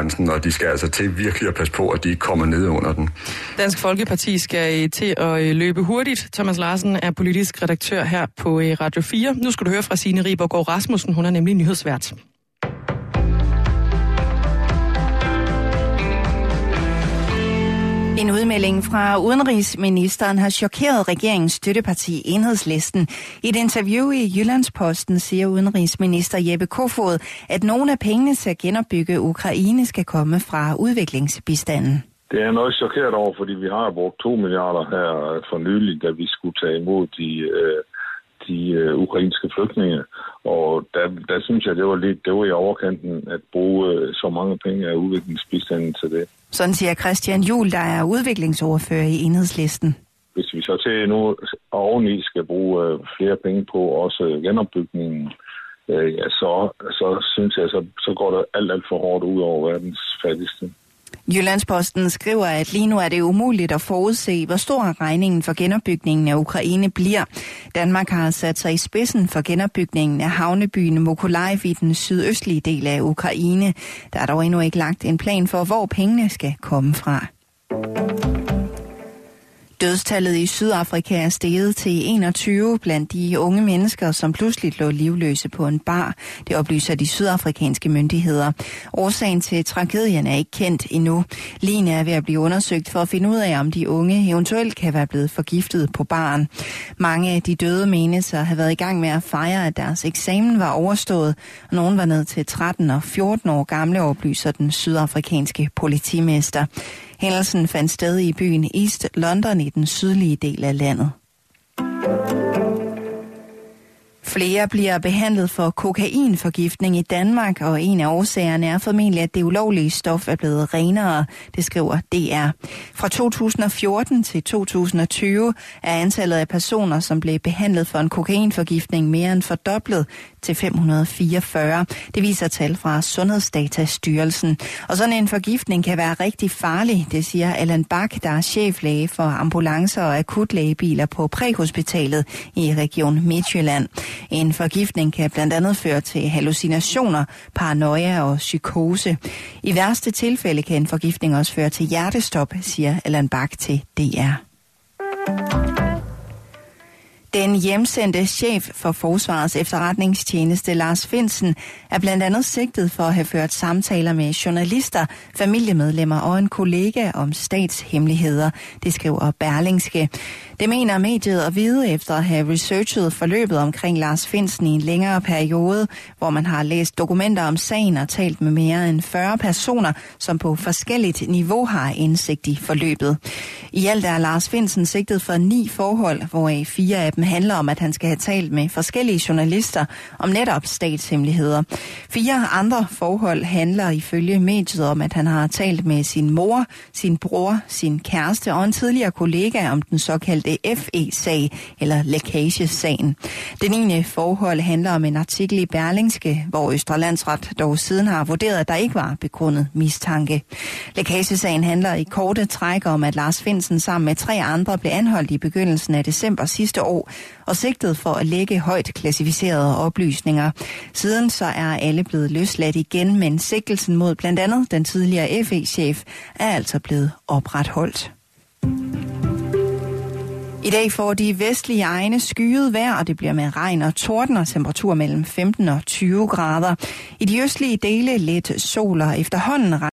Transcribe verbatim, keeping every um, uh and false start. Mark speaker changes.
Speaker 1: og de skal altså til virkelig at passe på, at de ikke kommer ned under den.
Speaker 2: Dansk Folkeparti skal til at løbe hurtigt. Thomas Larsen er politisk redaktør her på Radio fire. Nu skal du høre fra Signe Ribergaard Rasmussen. Hun er nemlig nyhedsvært.
Speaker 3: En udmelding fra udenrigsministeren har chokeret regeringens støtteparti Enhedslisten. I et interview i Jyllandsposten siger udenrigsminister Jeppe Kofod, at nogle af pengene til at genopbygge Ukraine skal komme fra udviklingsbistanden.
Speaker 4: Det er noget chokeret over, fordi vi har brugt to milliarder her for nylig, da vi skulle tage imod de, de ukrainske flygtninge. Og der, der synes jeg, det var lidt det var i overkanten at bruge så mange penge af udviklingsbistanden til det.
Speaker 3: Sådan siger Christian Juhl, der er udviklingsordfører i Enhedslisten.
Speaker 4: Hvis vi så til nu oveni skal bruge flere penge på også genopbygningen, ja, så, så synes jeg, så, så går det alt, alt for hårdt ud over verdens fattigste.
Speaker 3: Jyllandsposten skriver, at lige nu er det umuligt at forudse, hvor stor regningen for genopbygningen af Ukraine bliver. Danmark har sat sig i spidsen for genopbygningen af havnebyen Mykolaiv i den sydøstlige del af Ukraine. Der er dog endnu ikke lagt en plan for, hvor pengene skal komme fra. Dødstallet i Sydafrika er steget til enogtyve blandt de unge mennesker, som pludselig lå livløse på en bar. Det oplyser de sydafrikanske myndigheder. Årsagen til tragedien er ikke kendt endnu. Ligene er ved at blive undersøgt for at finde ud af, om de unge eventuelt kan være blevet forgiftet på baren. Mange af de døde menes at have været i gang med at fejre, at deres eksamen var overstået. Nogen var ned til tretten og fjorten år gamle, oplyser den sydafrikanske politimester. Hændelsen fandt sted i byen East London i den sydlige del af landet. Flere bliver behandlet for kokainforgiftning i Danmark, og en af årsagerne er formentlig, at det ulovlige stof er blevet renere, det skriver D R. Fra to tusind og fjorten til to tusind og tyve er antallet af personer, som blev behandlet for en kokainforgiftning mere end fordoblet til fem hundrede og fireogfyrre. Det viser tal fra Sundhedsdatastyrelsen. Og sådan en forgiftning kan være rigtig farlig, det siger Allan Bak, der er cheflæge for ambulancer og akutlægebiler på præhospitalet i Region Midtjylland. En forgiftning kan blandt andet føre til hallucinationer, paranoia og psykose. I værste tilfælde kan en forgiftning også føre til hjertestop, siger Allan Bak til D R. Den hjemsendte chef for Forsvarets efterretningstjeneste, Lars Findsen, er blandt andet sigtet for at have ført samtaler med journalister, familiemedlemmer og en kollega om statshemmeligheder, det skriver Berlingske. Det mener mediet at vide efter at have researchet forløbet omkring Lars Findsen i en længere periode, hvor man har læst dokumenter om sagen og talt med mere end fyrre personer, som på forskelligt niveau har indsigt i forløbet. I alt er Lars Findsen sigtet for ni forhold, hvoraf fire af dem handler om, at han skal have talt med forskellige journalister om netop statshemmeligheder. Fire andre forhold handler ifølge mediet om, at han har talt med sin mor, sin bror, sin kæreste og en tidligere kollega om den såkaldte F E-sag, eller lækagesagen. Det niende forhold handler om en artikel i Berlingske, hvor Østre Landsret dog siden har vurderet, at der ikke var begrundet mistanke. Lækagesagen handler i korte træk om, at Lars Findsen sammen med tre andre blev anholdt i begyndelsen af december sidste år og sigtet for at lægge højt klassificerede oplysninger. Siden så er alle blevet løsladt igen, men sigtelsen mod blandt andet den tidligere F E-chef er altså blevet opretholdt. I dag får de vestlige egne skyet vejr, og det bliver med regn og torden og temperatur mellem femten og tyve grader. I de østlige dele lidt sol og efterhånden